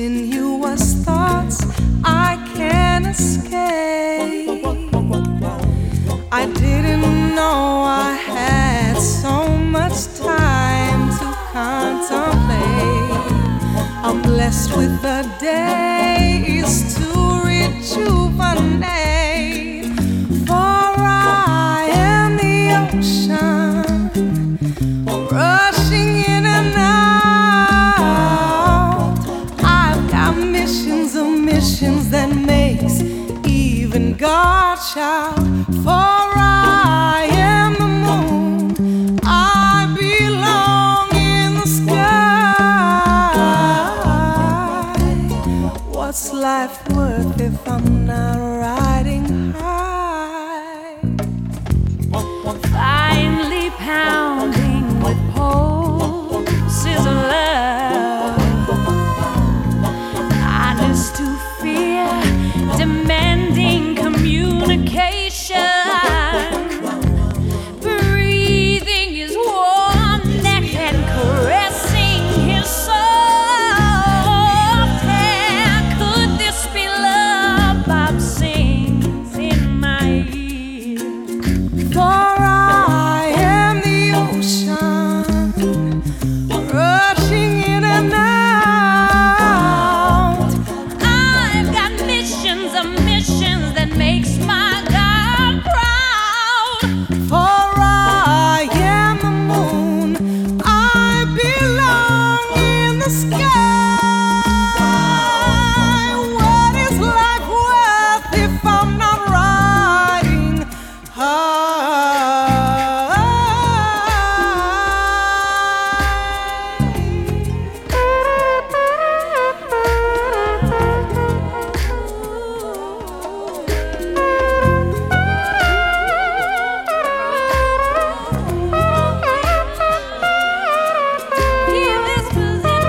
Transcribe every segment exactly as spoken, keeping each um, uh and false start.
continuous thoughts I can't escape. I didn't know I had so much time to contemplate. I'm blessed with the days to rejuvenate. For I am the ocean, rushing in and out. I've got missions of missions that makes even God shout. For I am the moon, I belong in the sky. What's life worth if I'm not riding high? Finely pounding with pulses of love, honest to fear, demanding communication. Breathing his warm neck and caressing his soft hair. Could this be love? Bob sings in my ear. For I am the ocean, rushing in and out. I've got missions of missions that makes my God proud. For I am the moon, I belong in the sky. What is life worth if I'm not riding He whispers in my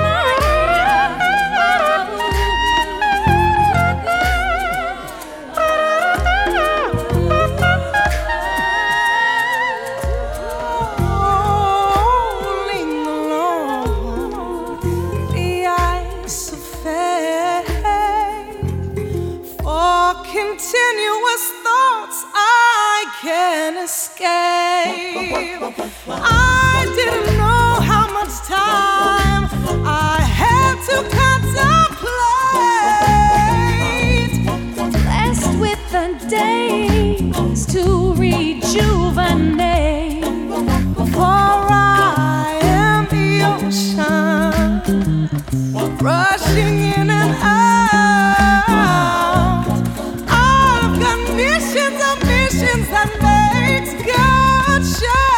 rolling along the ice of fate. For continuous thoughts I can't escape. I didn't know how much time I had to contemplate. blessed with the days to rejuvenate. For I am the ocean, rushing in and out. I've got missions of missions that makes God shine.